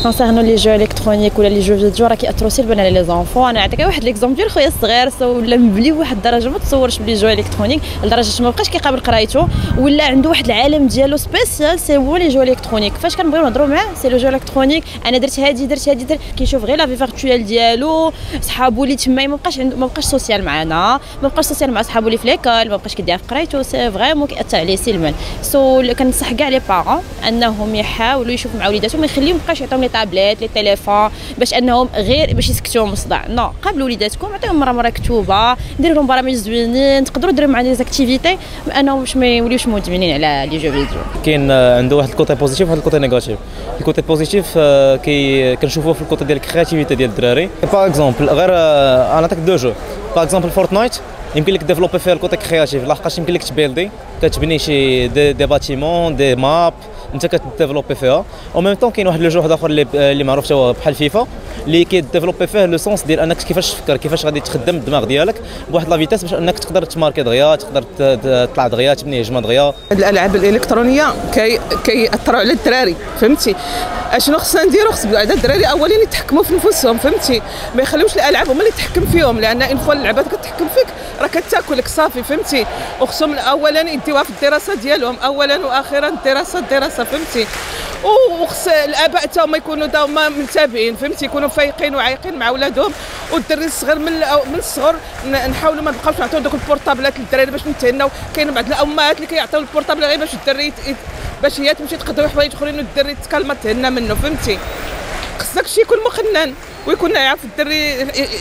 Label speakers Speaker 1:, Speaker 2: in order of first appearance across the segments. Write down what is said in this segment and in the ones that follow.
Speaker 1: كونسيرنو لي جو الكترونيك ولا لي جو فيديو راه كيأثروا سلبا على لي زونفون. انا نعطيك واحد ليكزومبل ديال خويا الصغير ولا مبلي بواحد الدرجه ما تصورش بلي جو الكترونيك لدرجه ما بقاش كيقابل قرايته ولا عنده واحد العالم ديالو سبيسيال سي هو لي جو الكترونيك. فاش كنبغيو نهضروا معاه سي لو جو الكترونيك انا درت هادي درت هادي كيشوف غير لا في فيرتوال ديالو صحابو اللي تما ما بقاش سوسيال معنا ما بقاش سوسيال مع صحابو اللي في ليكول ما بقاش كيدير في قرايته سي فريمون كيأثر عليه سلبا. كنصح كاع لي بارون انهم يحاولوا يشوفوا مع وليداتهم ما يخليهم مابقاش يعطيهم لي طابليت لي تليفون باش انهم غير باش يسكتوهم الصداع. نو قابلوا وليداتكم عطيهم مره كتوبه ديروا لهم برامج زوينين تقدروا ديروا مع لي زاكتيفيتي انهم باش ما يوليوش مدمنين على لي جو فيديو.
Speaker 2: كاين عنده واحد الكوتي بوزيتيف وواحد الكوتي نيجاتيف. الكوتي بوزيتيف كنشوفوه في الكوتي ديال الكرياتيفيتي ديال الدراري. باغ اكزومبل غير انا نعطيك دو جو. باغ اكزومبل فورتنايت يمكن لك ديفلوبي فيها الكوتي كرياتيف لحقاش يمكن لك تبيلدي كتبني شي دي باتيمون دي ماب انت كتديفلوبي فيها. او ميم طون كاين واحد لو جو واحد اخر اللي معروف حتى هو بحال فيفا اللي كيديفلوبي فيه لو سونس ديال انك كيفاش تفكر كيفاش غادي تخدم الدماغ ديالك بواحد لا فيتاس باش انك تقدر تماركي دغيا تقدر تطلع دغيا تبني هجمه دغيا.
Speaker 3: الالعاب الالكترونيه كيأثروا على الدراري فهمتي. اشنو خصنا نديرو؟ خص الدراري اولا يتحكموا في نفسهم فهمتي ما يخليوش الالعاب هما اللي تحكم فيهم لان ان فوا اللعبه كتحكم فيك راه كتاكلك صافي فهمتي. وخصهم اولا يديوها في الدراسه ديالهم اولا واخيرا الدراسه فهمتي. وخص الاباء حتى هما يكونوا هما متابعين فهمتي يكونوا فايقين وعايقين مع اولادهم. والدري الصغير من الصغر نحاولوا ما نبقاوش نعطيو دوك البورطابلات للدراري باش نتهناو. كاين بعض الامهات اللي كيعطيو البورطابل غير باش الدري باش هي تمشي تقضي حوايج اخرين والدري تكلم تهنى منه فهمتي. خصك شي يكون مخنن ويكون يعرف الدري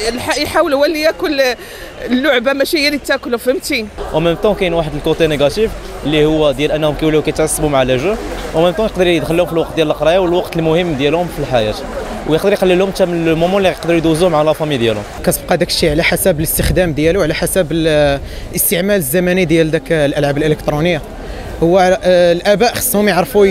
Speaker 3: يحاول هو اللي ياكل اللعبه ماشي هي اللي تاكله فهمتي.
Speaker 2: او ميم طون كاين واحد الكوتي نيجاتيف اللي هو ديال انهم كيوليو كيتعصبوا مع لي جو. او ميم طون يقدر يدخلهم في الوقت ديال القرايه والوقت المهم ديالهم في الحياه ويقدر يخلي لهم حتى من المومون اللي يقدروا يدوزوه مع لا فامي ديالهم.
Speaker 4: كتبقى داك الشيء على حسب الاستخدام ديالو على حسب الاستعمال الزمني ديال داك الالعاب الالكترونيه. هو الاباء خصهم يعرفوا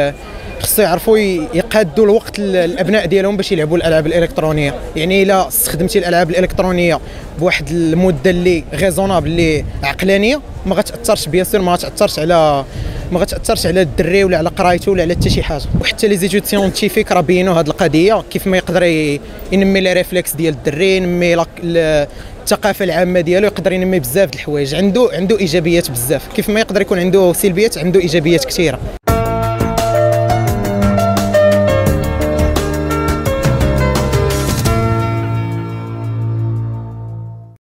Speaker 4: يقادوا الوقت الابناء ديالهم باش يلعبوا الالعاب الالكترونيه. يعني الا استخدمتي الالعاب الالكترونيه بواحد المده اللي ريزونابل اللي عقلانيه ما غتاثرش بيان سور ما غتاثرش على الدري ولا على قرايته ولا على حتى شي حاجه. وحتى لي زيتود سيونتيفيك راه بينوا هذه القضيه كيف ما يقدر ينمي لي ريفلكس ديال الدري ينمي الثقافه العامه ديالو يقدر ينمي بزاف د الحوايج. عنده ايجابيات بزاف كيف ما يقدر يكون عنده سلبيات عنده ايجابيات كثيره.